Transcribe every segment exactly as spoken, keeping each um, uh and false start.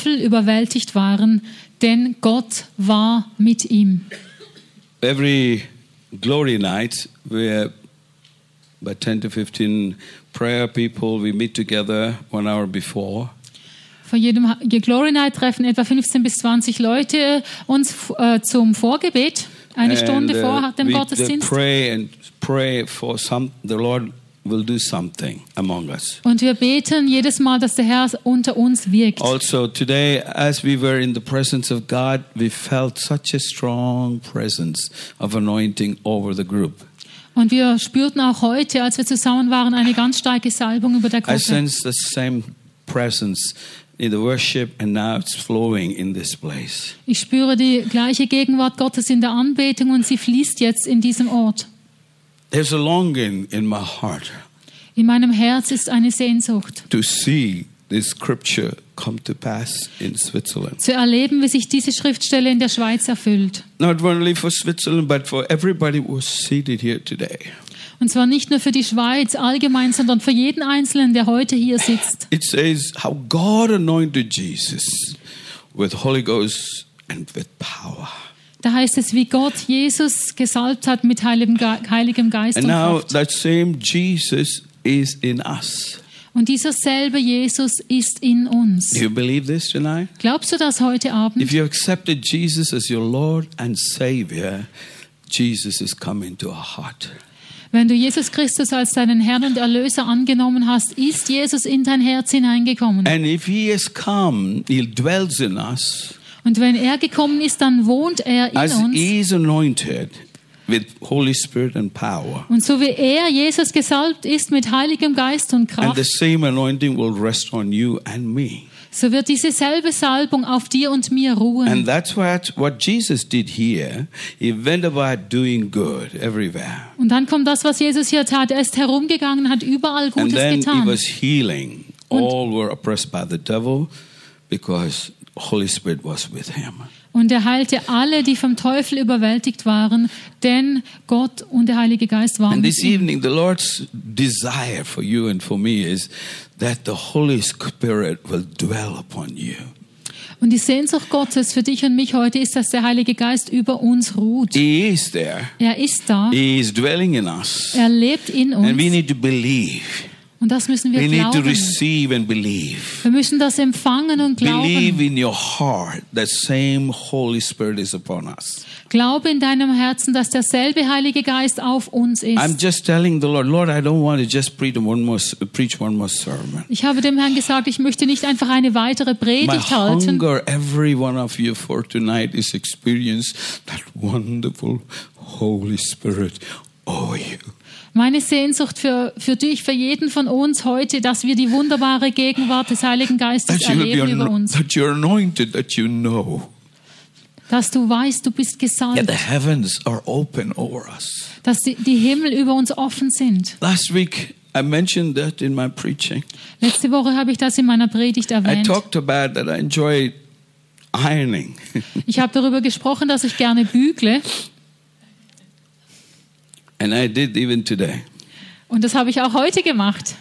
Teufel überwältigt waren, denn Gott war mit ihm. Every glory night, we're by ten to fifteen prayer people, we meet together one hour before. Vor jedem Glory Night treffen etwa fünfzehn bis zwanzig Leute uns äh, zum Vorgebet, eine Stunde And, uh, vor dem we Gottesdienst. pray and pray for some, the Lord will do something among us. Und wir beten jedes Mal, dass der Herr unter uns wirkt. Also today, as we were in the presence of God, we felt such a strong presence of anointing over the group. Und wir spürten auch heute, als wir zusammen waren, eine ganz starke Salbung über der I Gruppe. sense the same presence in the worship, and now it's flowing in this place. Ich spüre die gleiche Gegenwart Gottes in der Anbetung und sie fließt jetzt in diesem Ort. There's a longing in my heart In meinem Herz ist eine Sehnsucht, to see this scripture come to pass in Switzerland. zu erleben, wie sich diese Schriftstelle in der Schweiz erfüllt. Not only for Switzerland, but for everybody who was seated here today. Und zwar nicht nur für die Schweiz allgemein, sondern für jeden Einzelnen, der heute hier sitzt. It says how God anointed Jesus with Holy Ghost and with power. Da heißt es, wie Gott Jesus gesalbt hat mit heiligem, Ge- heiligem Geist And und now Kraft. that same Jesus is in us. Und dieser selbe Jesus ist in uns. Do you believe this tonight? Glaubst du das heute Abend? If you accepted Jesus as your Lord and Savior, Jesus is coming to our heart. Wenn du Jesus Christus als deinen Herrn und Erlöser angenommen hast, ist Jesus in dein Herz hineingekommen. And if He has come, He dwells in us. Und wenn er gekommen ist, dann wohnt er in As uns. He is anointed with Holy Spirit and power. Und so wie er, Jesus, gesalbt ist mit heiligem Geist und And the Kraft, same anointing will rest on you and me. so wird diese selbe Salbung auf dir und mir ruhen. And that's what, what Jesus did here. He went about doing good everywhere. Und dann kommt das, was Jesus hier tat. Er ist herumgegangen, hat überall And Gutes then He getan. was healing. All were oppressed by the devil because Holy Spirit was with Him. Und er heilte alle, die vom Teufel überwältigt waren, denn Gott und der Heilige Geist waren And mit this ihm. evening, the Lord's desire for you and for me is that the Holy Spirit will dwell upon you. Und die Sehnsucht Gottes für dich und mich heute ist, dass der Heilige Geist über uns ruht. He is there. Er ist da. He is dwelling in us. Er lebt in And we uns. need to believe. Und das müssen wir We need to glauben. receive and believe. Wir müssen das empfangen und Believe glauben. in your heart that same Holy Spirit is upon us. Glaube in deinem Herzen, dass derselbe Heilige Geist auf uns I'm ist. just telling the Lord, Lord, I don't want to just preach one more, preach one more sermon. Ich habe dem Herrn gesagt, ich möchte nicht einfach eine weitere My Predigt halten. hunger, every one of you for tonight is experience that wonderful Holy Spirit over you. Meine Sehnsucht für, für dich, für jeden von uns heute, dass wir die wunderbare Gegenwart des Heiligen Geistes That you will be erleben über ano- uns. that you're anointed, that you know Dass du weißt, du bist that gesalbt. the heavens are open over us. Dass die, die Himmel über uns offen sind. Last week, I mentioned that in my preaching. Letzte Woche habe ich das in meiner Predigt I erwähnt. talked about that I enjoy ironing. Ich habe darüber gesprochen, dass ich gerne bügle. And I did even today. Und das habe ich auch heute gemacht.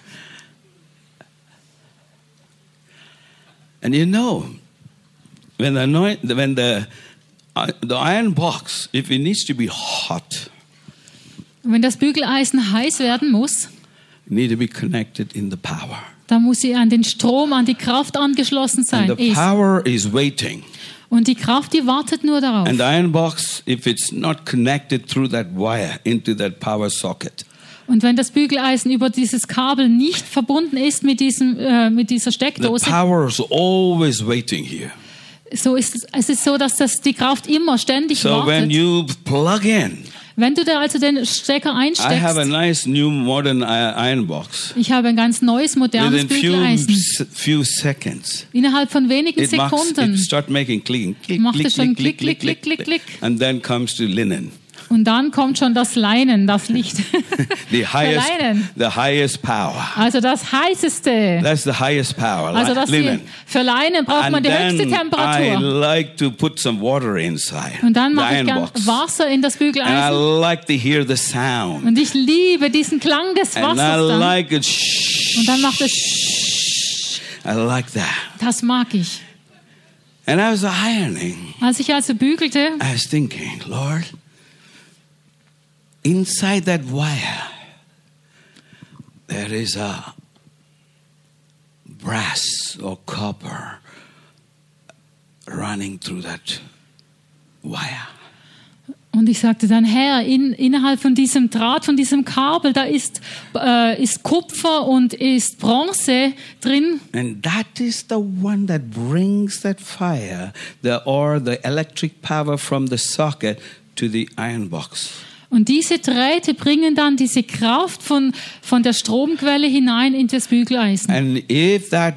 And you know, when the, anoint, when the, uh, the iron box, if it needs to be hot, Und wenn das Bügeleisen heiß werden muss, it needs to be connected in the power. dann muss sie an den Strom, an die Kraft angeschlossen sein. And the Ist. power is waiting. Und die Kraft, die wartet nur darauf. And the iron box, if it's not connected through that wire into that power socket, Und wenn das Bügeleisen über dieses Kabel nicht verbunden ist mit, diesem, äh, mit dieser the Steckdose, power is always waiting here. so ist es, es ist so, dass das, die Kraft immer ständig So when wartet. you plug in, Wenn du da also den Stecker I have a einsteckst, nice new modern i- iron box. ich habe ein ganz neues, modernes Within few, Bügeleisen. s- few seconds, Innerhalb von wenigen it, marks, Sekunden it start making clicking, click, macht click, es schon click, klick, click, klick, click, klick, click, klick. and then comes to linen. und dann kommt schon das Leinen, das Licht. The highest, Leinen. the highest power. Also das heißeste. That's the highest power. Also like das die, linen. für Leinen braucht man And die höchste then I Temperatur. like to put some water inside Und dann the mache ich iron gern box. Wasser in das And I Bügeleisen. like to hear the sound. Und ich liebe diesen Klang des And I Wassers dann. like it. Shh. Und dann macht es, I like that. das mag ich. And I was ironing. Als ich also bügelte, I was thinking, Lord, inside that wire, there is a brass or copper running through that wire. und ich sagte dann, Herr, in, innerhalb von diesem Draht, von diesem Kabel, da ist, äh, ist Kupfer und ist Bronze drin. And that is the one that brings that fire, the or the electric power from the socket to the iron box. Und diese Drähte bringen dann diese Kraft von, von der Stromquelle hinein in das Bügeleisen. And if that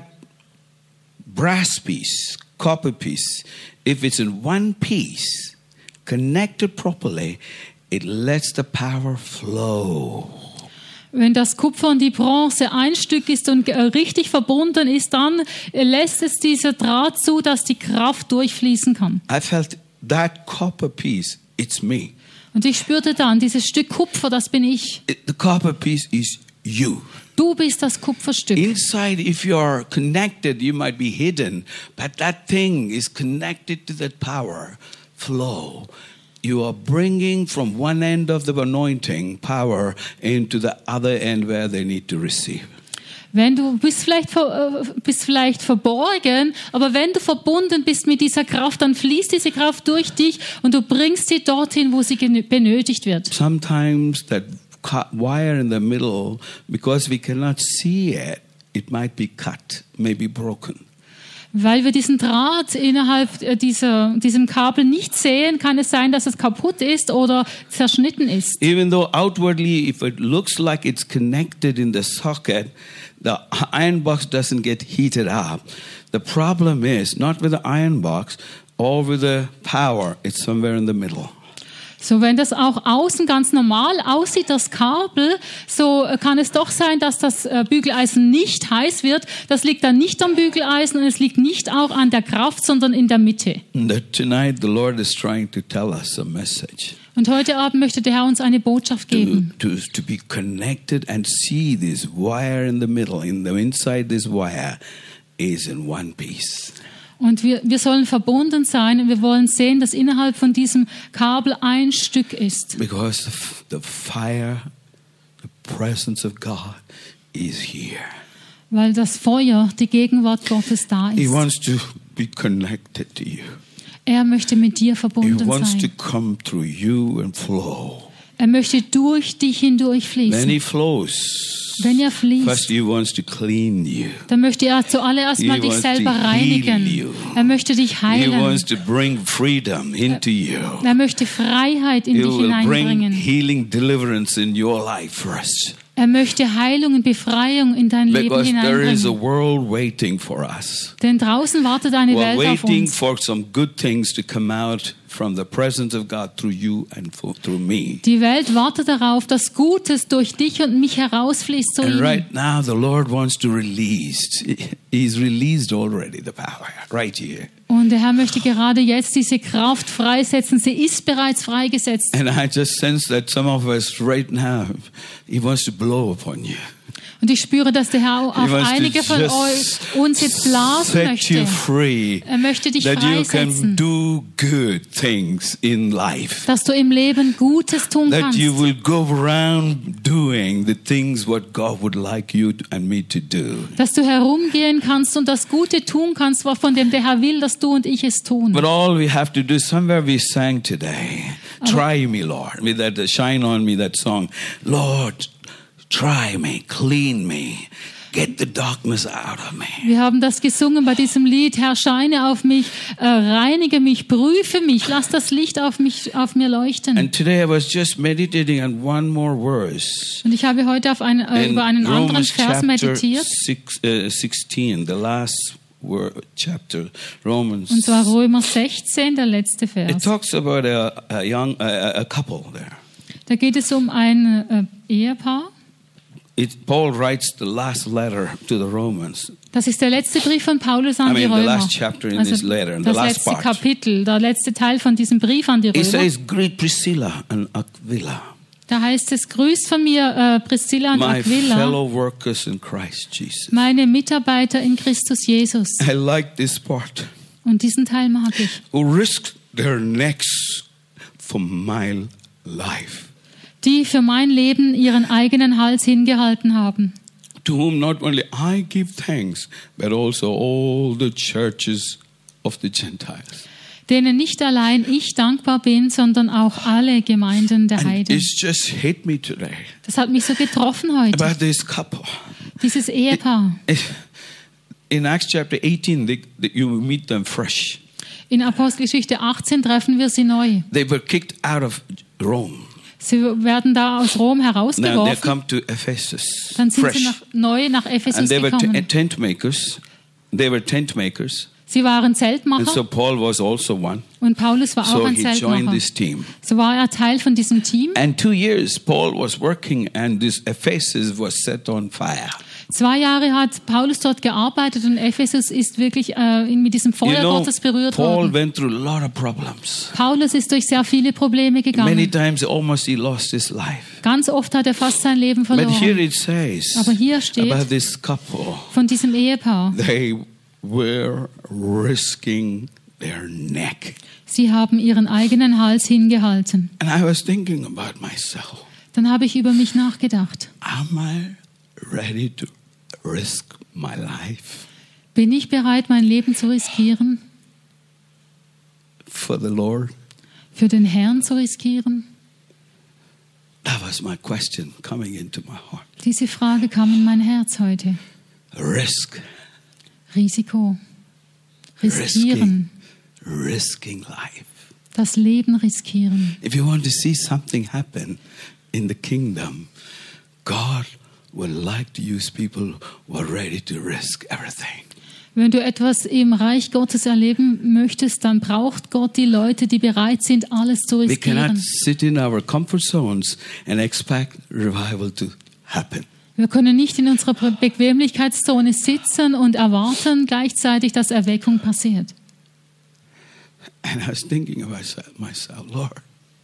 brass piece, copper piece, if it's in one piece, connected properly, it lets the power flow. Wenn das Kupfer und die Bronze ein Stück ist und äh, richtig verbunden ist, dann äh, lässt es dieser Draht zu, dass die Kraft durchfließen kann. I felt that copper piece, it's me. Und ich spürte dann, dieses Stück Kupfer, das bin ich. It, the copper piece is you. Du bist das Kupferstück. Inside, if you are connected, you might be hidden, but that thing is connected to that power flow. You are bringing from one end of the anointing power into the other end where they need to receive. Wenn du bist vielleicht, ver, äh, bist vielleicht verborgen, aber wenn du verbunden bist mit dieser Kraft, dann fließt diese Kraft durch dich und du bringst sie dorthin, wo sie genö- benötigt wird. Sometimes that cu- wire in the middle, because we cannot see it, it might be cut, maybe broken. Weil wir diesen Draht innerhalb äh, dieser, diesem Kabel nicht sehen, kann es sein, dass es kaputt ist oder zerschnitten ist. Even though outwardly, if it looks like it's connected in the socket, the iron box doesn't get heated up. The problem is not with the iron box or with the power, it's somewhere in the middle. So, wenn das auch außen ganz normal aussieht, das Kabel, so kann es doch sein, dass das äh, Bügeleisen nicht heiß wird. Das liegt dann nicht am Bügeleisen und es liegt nicht auch an der Kraft, sondern in der Mitte. That tonight the Lord is trying to tell us a message. Und heute Abend möchte der Herr uns eine Botschaft geben. To, to, to be connected and see this wire in the middle, in the inside this wire is in one piece. Und wir, wir sollen verbunden sein und wir wollen sehen, dass innerhalb von diesem Kabel ein Stück ist. Because the, f- the fire, the presence of God is here. Weil das Feuer, die Gegenwart Gottes da He ist. wants to be connected to you. Er möchte mit dir He verbunden wants to sein. come through you and flow. Er möchte durch dich hindurch Then fließen. he flows. Wenn er First fließt, he wants to clean you. dann möchte er zuallererst He mal dich wants selber to heal reinigen. you. Er möchte dich He heilen. wants to bring freedom into you. Er möchte Freiheit in He dich will bring hineinbringen. healing deliverance in your life first. Er möchte Heilung und Befreiung in dein Leben Because there is a hineinbringen. world waiting for us. Denn draußen wartet eine We're Welt auf waiting uns. for some good things to come out from the presence of God through you and for, through me. Die Welt wartet darauf, dass Gutes durch dich und mich herausfließt zu And ihnen. right now the Lord wants to release. He's released already the power right here. Und der Herr möchte gerade jetzt diese Kraft freisetzen. Sie ist bereits freigesetzt. And I just sense that some of us right now, He wants to blow upon you. Und ich spüre, dass der Herr He auf wants einige to von just euch uns jetzt blasen set you möchte. free. Er möchte dich That you can freisetzen, do good things in life. dass du im Leben Gutes tun That kannst. you will go around doing the things what God would like you and me to do. Dass du herumgehen kannst und das Gute tun kannst, von dem der Herr will, dass du und ich es tun. But all we have to do, somewhere we sang today, try me, Lord, with that uh, Shine On Me, that song. Lord, try me, clean me, get the darkness out of me. Wir haben das gesungen bei diesem Lied. Herr, scheine auf mich, äh, reinige mich, prüfe mich, lass das Licht auf mich, auf mir leuchten. And today I was just meditating on one more verse. Und ich habe heute auf ein, äh, In über einen anderen Romans Vers chapter meditiert. six, uh, sixteen, the last word, chapter, Romans. Und zwar Römer sechzehn, der letzte It Vers. talks about a, a young, a, a couple there. Da geht es um ein äh, Ehepaar. It, Paul writes the last letter to the Romans. Das ist der letzte Brief von Paulus an I die mean, the Römer. last chapter in this letter, and the das last letzte part. Kapitel, der letzte Teil von diesem Brief an die He Römer. says, greet Priscilla and Aquila, Da heißt es, grüßt von mir äh, Priscilla und my Aquila, fellow workers in Christ Jesus. meine Mitarbeiter in Christus Jesus. I like this part. Und diesen Teil mag ich. Who risked their necks for my life. Die für mein Leben ihren eigenen Hals hingehalten haben. To whom not only I give thanks, but also all the churches of the Gentiles. Denen nicht allein ich dankbar bin, sondern auch alle Gemeinden der And Heiden. it's just hit me today Das hat mich so getroffen heute, about this couple. dieses Ehepaar. In Acts chapter eighteen, they, they, you meet them fresh. In Apostelgeschichte achtzehn treffen wir sie neu. They were kicked out of Rome. Sie werden da aus Rom Now they herausgeworfen. come to Ephesus, Dann sind fresh. sie nach, neu nach And Ephesus they were t- gekommen. tent makers. They were tent makers. Sie waren And Zeltmacher so Paul was also one. und Paulus war auch So ein he joined Zeltmacher. this team. So war er Teil von diesem Team. And two years Paul was working and this Ephesus was set on fire. Zwei Jahre hat Paulus dort gearbeitet und Ephesus ist wirklich äh, mit diesem You Feuer know, Gottes berührt Paul worden. went through a lot of problems. Paulus ist durch sehr viele Probleme Many gegangen. times almost he lost his life. Ganz oft hat er fast sein Leben But here verloren. it says Aber hier steht about this couple. von diesem Ehepaar. They were risking their neck. Sie haben ihren eigenen Hals hingehalten. And I was thinking about myself. Dann habe ich über mich nachgedacht. Am I ready to risk my life Bin ich bereit, mein Leben zu riskieren? for the Lord? Für den Herrn zu riskieren? That was my question coming into my heart. Diese Frage kam in mein Herz heute. Risk. Risiko. Riskieren. Risking, risking life. Das Leben riskieren. If you want to see something happen in the kingdom, God would like to use people who are ready to risk everything. Wenn du etwas im Reich Gottes erleben möchtest, dann braucht Gott die Leute, die bereit sind, alles zu We cannot riskieren. sit in our comfort zones and expect revival to happen. Wir können nicht in unserer Be- Bequemlichkeitszone sitzen und erwarten gleichzeitig, dass Erweckung passiert. And I was thinking about myself, Lord,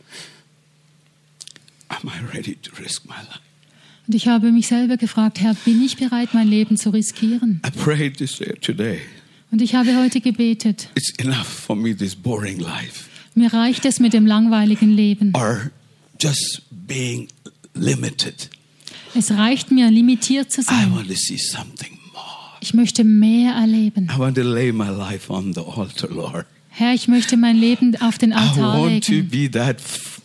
am I ready to risk my life? Und ich habe mich selber gefragt, Herr, bin ich bereit, mein Leben zu riskieren? I prayed this day today. Und ich habe heute gebetet, It's enough for me, this boring life. mir reicht es mit dem langweiligen Leben. Or just being limited. Es reicht mir, limitiert zu I sein. want to see something more. Ich möchte mehr erleben. I want to lay my life on the altar, Lord. Herr, ich möchte mein Leben auf den I Altar want to legen. be that f-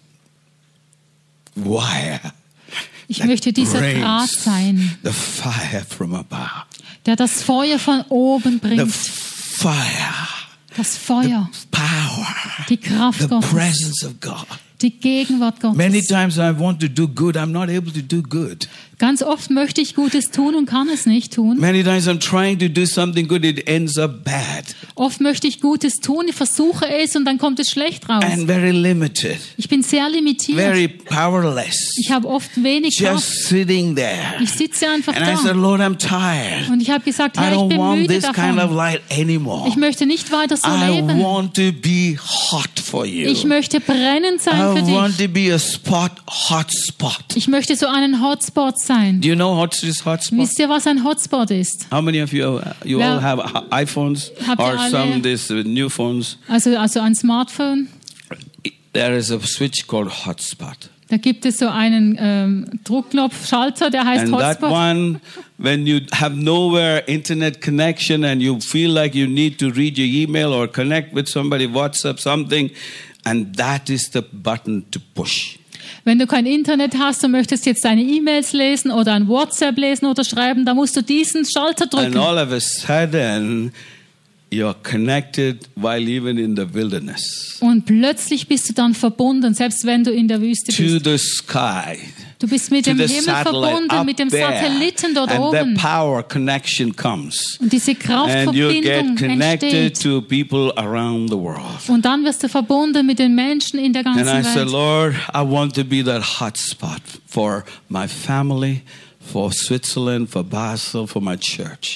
wire. Ich that möchte dieser brings Draht sein, The fire from above. der das Feuer von oben The bringt. fire. Das Feuer, Power. die Kraft The Gottes, presence of God. die Gegenwart Many Gottes. times I want to do good. I'm not able to do good. Ganz oft möchte ich Gutes tun und kann es nicht tun. Many times I'm trying to do something good. It ends up bad Oft möchte ich Gutes tun, ich versuche es und dann kommt es schlecht raus. and very limited, Ich bin sehr limitiert. very powerless. Ich habe oft wenig Kraft. Just sitting there. Ich sitze einfach And I said, da. Lord, I'm tired. Und ich habe gesagt, I Herr, ich don't bin want müde this kind of davon. life anymore. Ich möchte nicht weiter so I leben. want to be hot for you. Ich möchte brennend sein für I want dich. to be a spot, hot spot. Ich möchte so einen Hotspot sein. Do you know what is hotspot? Wisst ihr, was ein Hotspot ist? How many of you, you Wer- all have i- iPhones Habt ihr or alle- some this uh, new phones? Also, also ein Smartphone. There is a switch called hotspot. Da gibt es so einen ähm, Druckknopfschalter, der heißt And that Hotspot. one, when you have nowhere internet connection and you feel like you need to read your email or connect with somebody, WhatsApp, something, and that is the button to push. Wenn du kein Internet hast und möchtest jetzt deine E-Mails lesen oder ein WhatsApp lesen oder schreiben, dann musst du diesen Schalter And drücken. all of a sudden, you're connected while even in the wilderness Und plötzlich bist du dann verbunden, selbst wenn du in der Wüste to bist. the sky. Du bist mit To dem the Himmel satellite verbunden, up mit dem there, Satelliten dort and the oben. power connection comes, Und diese and you Kraftverbindung get connected entsteht. to people around the world. Und dann wirst du verbunden mit den Menschen in der And ganzen I said, Welt. Lord, I want to be that hot spot for my family, for Switzerland, for Basel, for my church.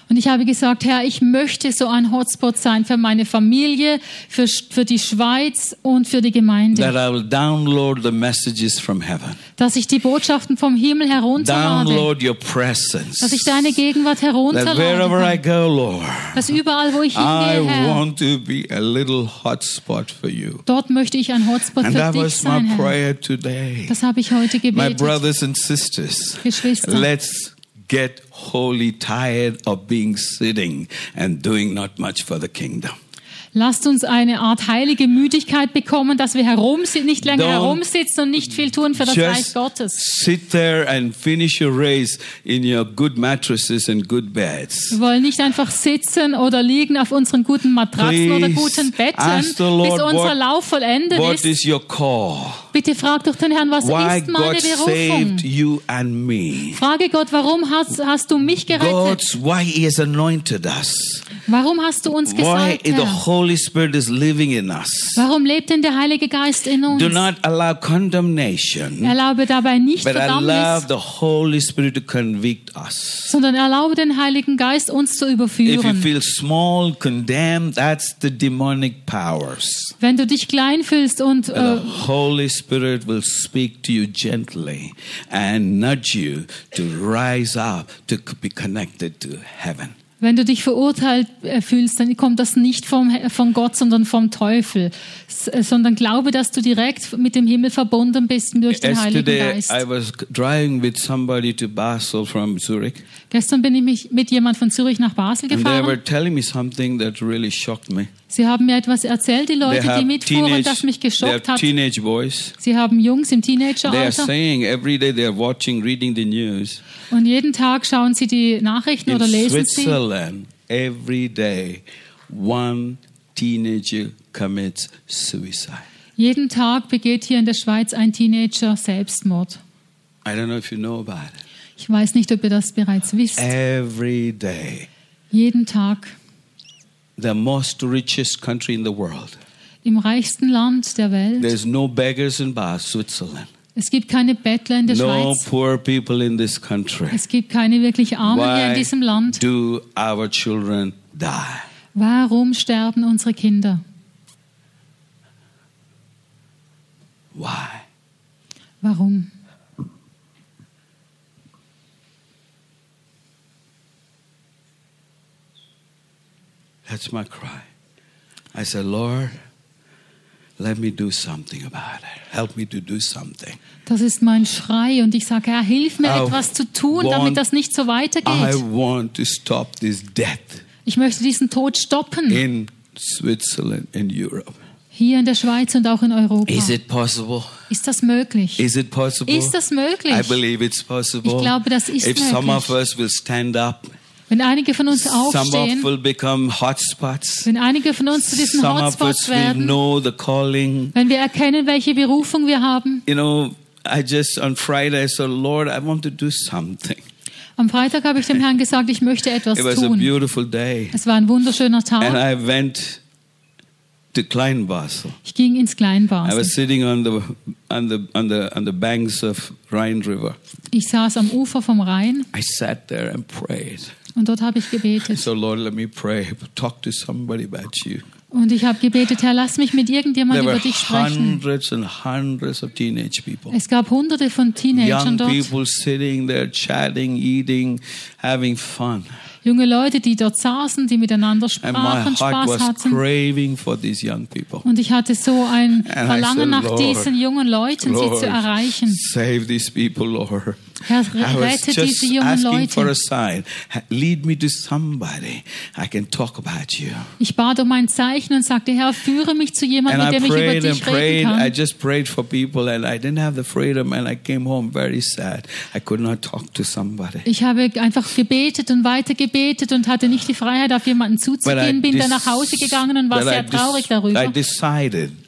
Und ich habe gesagt, Herr, ich möchte so ein Hotspot sein für meine Familie, für, für die Schweiz und für die Gemeinde. That I will download the messages from heaven. Dass ich die Botschaften vom Himmel herunterlade. Download your presence. Dass ich deine Gegenwart That herunterlade. wherever I go, Lord, Dass überall, wo ich hingehe, I Herr, want to be a little hotspot for you. dort möchte ich ein Hotspot And für that dich was sein, my Herr. prayer today. Das habe ich heute My gebetet. brothers and sisters, Geschwister. let's get wholly tired of being sitting and doing not much for the kingdom. Lasst uns eine Art heilige Müdigkeit bekommen, dass wir herumsitzen, nicht länger Don't herumsitzen und nicht viel tun für das Reich Just Gottes. sit there and finish your race in your good mattresses and good beds. Wir wollen nicht einfach sitzen oder liegen auf unseren guten Matratzen oder Please guten Betten, ask the bis Lord unser what- Lauf vollendet What ist. is your call? Bitte frag doch den Herrn, was Why ist meine God Berufung? saved you and me? Frage Gott, warum hast, hast du mich gerettet? God's why He has anointed us. Warum hast du uns Why gesalbt, the Herr? Holy Spirit is living in us. Warum lebt denn der Heilige Geist in uns? Do not allow condemnation, Erlaube dabei nicht but allow Verdammnis, the Holy Spirit to convict us. sondern erlaube den Heiligen Geist, uns zu If you überführen. feel small, condemned, that's the demonic powers. Wenn du dich klein fühlst und äh, The Holy Spirit will speak to you gently and nudge you to rise up to be connected to heaven. wenn du dich verurteilt äh, fühlst, dann kommt das nicht vom, von Gott, sondern vom Teufel, S äh, sondern glaube, dass du direkt mit dem Himmel verbunden bist durch den Heiligen Yesterday, Geist. I was driving with somebody to Basel from Zurich, Gestern bin ich mich mit jemand von Zürich nach Basel and they were gefahren. telling me something that really shocked me. Sie haben mir etwas erzählt, die They Leute, die have mitfuhren, teenage, das mich they have geschockt hat. teenage boys. Sie haben Jungs im They are Teenageralter saying every day they are watching, reading the news. und jeden Tag schauen sie die Nachrichten In oder lesen sie. Switzerland, every day, one teenager commits suicide. Jeden Tag begeht hier in der Schweiz ein Teenager Selbstmord. I don't know if you know about it. Ich weiß nicht, ob ihr das bereits wisst. Every day. Jeden Tag The most richest country in the world. im reichsten Land der Welt. There's no beggars in Basel, Switzerland. Es gibt keine Bettler in der No Schweiz. poor people in this country. Es gibt keine wirklich Armen hier in Why diesem Land. do our children die? Warum sterben unsere Kinder? Why? Warum? That's my cry. I said, Lord, let me do something about it. Help me to do something. Das ist mein Schrei und ich sage, Herr, hilf mir I etwas zu tun, want- damit das nicht so I weitergeht. want to stop this death Ich möchte diesen Tod stoppen. in Switzerland and Europe. Hier in der Schweiz und auch in Europa. Is it possible? Ist das möglich? Is it possible? Ist das möglich? I believe it's possible. Ich glaube, das ist If some of möglich. us will stand up, Wenn einige von uns some of aufstehen, will become hotspots. wenn einige von uns zu diesen Some of Hotspots us will werden, know the calling. wenn wir erkennen, welche Berufung wir haben. You know, I just on Friday I said, Lord, I want to do something. Am Freitag habe ich dem Herrn gesagt, ich möchte etwas It was a tun. beautiful day, Es war ein wunderschöner and Tag. I went to Kleinbasel. Ich ging ins I Kleinbasel. was sitting on the on the on the on the banks of Rhine River. Ich saß am Ufer vom Rhein I sat there and prayed. und dort habe ich gebetet. So Lord, let me pray. Talk to somebody about you. Und ich habe gebetet, Herr, lass mich mit irgendjemandem There über were dich sprechen. hundreds and hundreds of teenage people. Es gab hunderte von Teenagern Young dort. people sitting there, chatting, eating, having fun. Junge Leute, die dort saßen, die miteinander And my sprachen, heart Spaß was hatten. craving for these young people. Und ich hatte so ein And I Verlangen said, nach Lord, diesen jungen Leuten, sie Lord, zu erreichen. save these people, Lord. Herr, I was rette just diese jungen asking for a Leute. sign. Ha- Lead me to somebody I can talk about you. Ich bat um ein Zeichen und sagte, Herr, führe mich zu And jemandem, mit I dem ich über prayed and dich prayed. reden I kann. just prayed for people, and I didn't have the freedom, and I came home very sad. I could not talk to somebody. Ich habe einfach gebetet und weiter gebetet und hatte nicht die Freiheit, auf jemanden But I zuzugehen, bin dann dec- nach Hause gegangen und war but I sehr dec- traurig I darüber. decided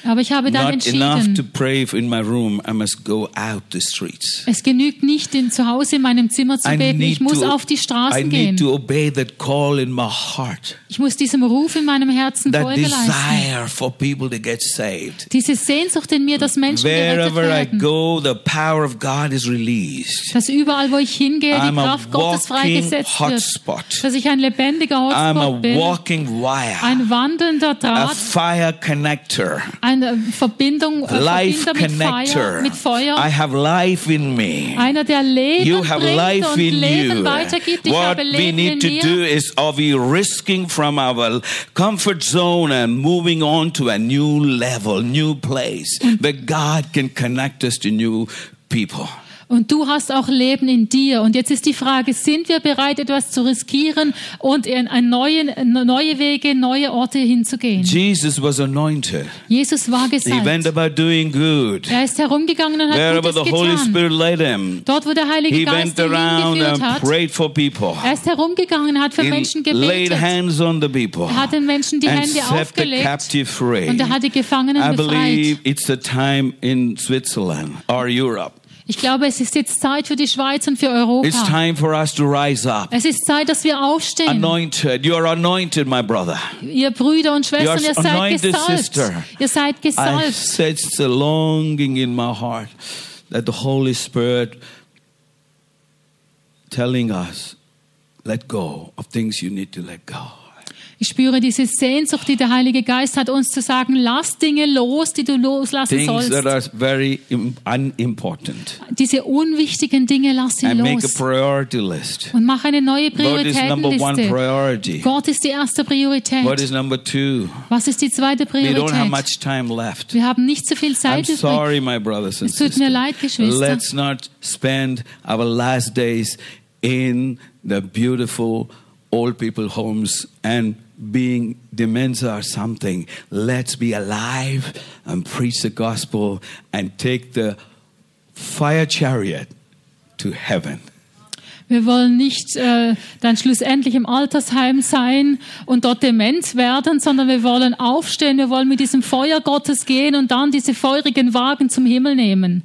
Aber ich habe dann Not enough to entschieden, pray in my room. I must go out the streets. es genügt nicht, in, zu Hause in meinem Zimmer zu I beten. need Ich muss to- auf die I Straßen need gehen. to obey that call in my heart. Ich muss diesem Ruf in meinem Herzen That Folge leisten. desire for people to get saved. Diese Sehnsucht in mir, dass Menschen gerettet Wherever I werden. go, the power of God is released. Dass überall, wo ich hingehe, die I'm a Kraft Gottes walking freigesetzt wird. hotspot. Dass ich ein lebendiger I'm a Hotspot bin. walking wire. Ein wandelnder A Draht. fire connector. Eine Verbindung, äh, Life Verbinder mit Feuer, connector. mit Feuer. I have life in me. Einer, der Leben You have bringt life und in Leben you. weitergibt. Ich What habe we Leben in need to mir. do is, are we risking from our comfort zone and moving on to a new level, new place, where God can connect us to new people? Und du hast auch Leben in dir. Und jetzt ist die Frage, sind wir bereit, etwas zu riskieren und in ein neue, neue Wege, neue Orte hinzugehen? Jesus was anointed. Jesus war He went gesalbt. about doing good. Er ist herumgegangen und hat Wherever Gutes the Holy getan. Spirit led him, Dort, wo der Heilige he Geist went ihn around hingeführt and hat. prayed for people. Er ist herumgegangen, hat für He Menschen laid gebetet. hands on the people Er hat den Menschen die and Hände set the aufgelegt captive free. und er hat die Gefangenen I believe befreit. it's the time in Switzerland or Europe. Ich glaube, es ist jetzt Zeit für die Schweiz und für Europa. It's time for us to rise up. Es ist Zeit, dass wir aufstehen. Anointed. You are anointed, my brother. Ihr Brüder und Schwestern, You're ihr seid anointed, gesalbt. sister. Ihr seid I gesalbt. sense a longing in my heart that the Holy Spirit telling us, let go of things you need to let go. Ich spüre diese Sehnsucht, die der Heilige Geist hat, uns zu sagen, lass Dinge los, die du loslassen Things that sollst. are very im- unimportant. Diese unwichtigen Dinge, lass sie And make a los. priority list. Und mach eine neue What is number one Prioritätenliste. priority? Gott ist die erste What Priorität. is number two? Was ist die zweite We don't have Priorität? much time left. Wir haben nicht so viel I'm Zeit übrig. sorry, my brothers and Es tut mir sisters. leid, Geschwister. Let's not spend our last days in the beautiful old people homes and being dementia or something. Let's be alive and preach the gospel and take the fire chariot to heaven. Wir wollen nicht äh, dann schlussendlich im Altersheim sein und dort dement werden, sondern wir wollen aufstehen, wir wollen mit diesem Feuer Gottes gehen und dann diese feurigen Wagen zum Himmel nehmen.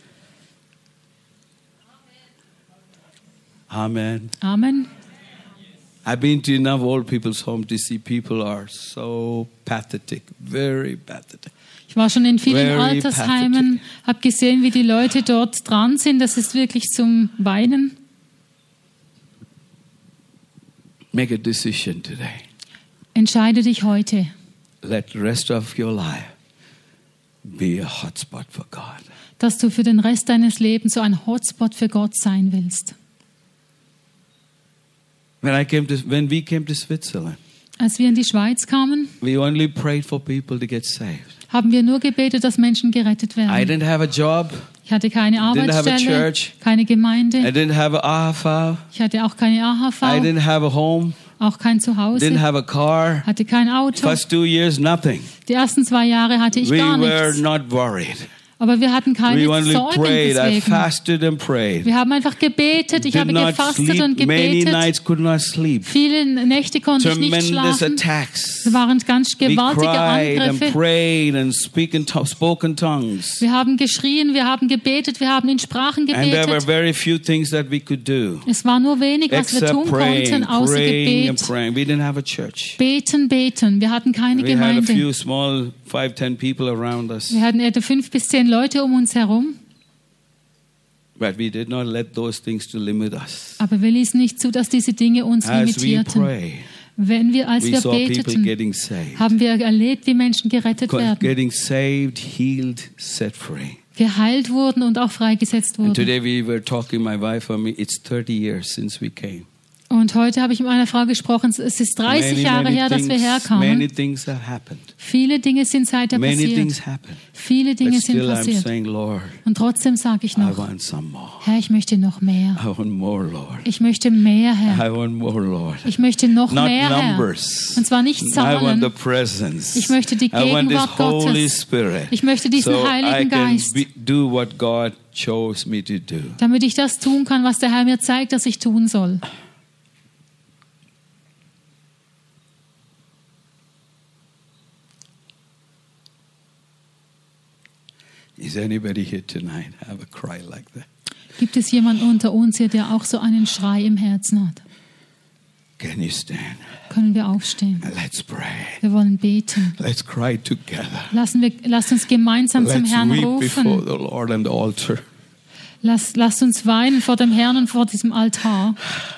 Amen. Amen. I've been to enough old people's homes to see people are so pathetic, very pathetic. Ich war schon in vielen Very Altersheimen, habe gesehen, wie die Leute dort dran sind. Das ist wirklich zum Weinen. Make a decision today. Entscheide dich heute. Let the rest of your life be a hotspot for God. Dass du für den Rest deines Lebens so ein Hotspot für Gott sein willst. When I came to, when we came to Switzerland, Als wir in die Schweiz kamen, we only prayed for people to get saved. haben wir nur gebetet, dass Menschen gerettet I werden. didn't have a job. Ich hatte keine Didn't have a Arbeitsstelle, church. keine I Gemeinde, didn't have a A H V. ich hatte auch keine A H I V, didn't have a home. auch kein Didn't Zuhause, have a car. hatte kein Auto. First two years, nothing. Die ersten zwei Jahre hatte ich We gar were nichts. not worried. Aber wir hatten keine We only Sorgen prayed. I deswegen. fasted and prayed. Wir haben einfach gebetet, ich Did habe not gefastet sleep. und Many gebetet. nights could not sleep. Viele Nächte konnte ich nicht Tremendous schlafen. attacks. Es waren ganz We gewaltige cried and Angriffe. prayed and speak in to- spoken tongues. Wir haben geschrien, wir haben gebetet, wir haben in Sprachen And there were gebetet. very few things that we could do Es war nur wenig, was wir except tun praying, konnten, außer praying and Gebet. praying. We didn't have a church. Beten, beten. Wir hatten keine We had a Gemeinde. few small five, ten people around us, Wir hatten etwa fünf bis zehn Leute um uns herum. but we did not let those things to limit us. Aber wir ließen nicht zu, dass diese Dinge uns As we limitierten. pray, Wenn wir, als we wir saw people beteten, getting saved. haben wir erlebt, wie Menschen gerettet werden, Getting saved, healed, set free. geheilt wurden und auch freigesetzt And wurden. today we were talking, my wife and me, it's thirty years since we came. Und heute habe ich mit meiner Frau gesprochen, es ist dreißig Many, Jahre many her, dass wir things- herkamen. Many things have happened. Viele Dinge sind seither Many passiert. things happened. Viele But Dinge sind still I'm passiert. saying, Lord, Und trotzdem sage ich I noch, want some more. Herr, ich möchte noch mehr. I want more, Lord. Ich möchte mehr, Herr. I want more, Lord. Ich möchte noch Not mehr, Herr. numbers. Und zwar nicht I want the Zahlen. presence. Ich möchte die I want this Gegenwart Holy Gottes. Spirit. Ich möchte diesen so I Heiligen can Geist. be, do what God chose me to do. Damit ich das tun kann, was der Herr mir zeigt, dass ich tun soll. Is anybody here tonight have a cry like that? Gibt es jemanden unter uns hier, der auch so einen Schrei im Herzen hat? Can you stand? Können wir aufstehen? And let's pray. Wir wollen beten. Let's cry together. Lassen wir, lasst uns gemeinsam zum Let's Herrn weep before rufen. the Lord and the altar. Lasst, lasst uns weinen vor dem Herrn und vor diesem Altar.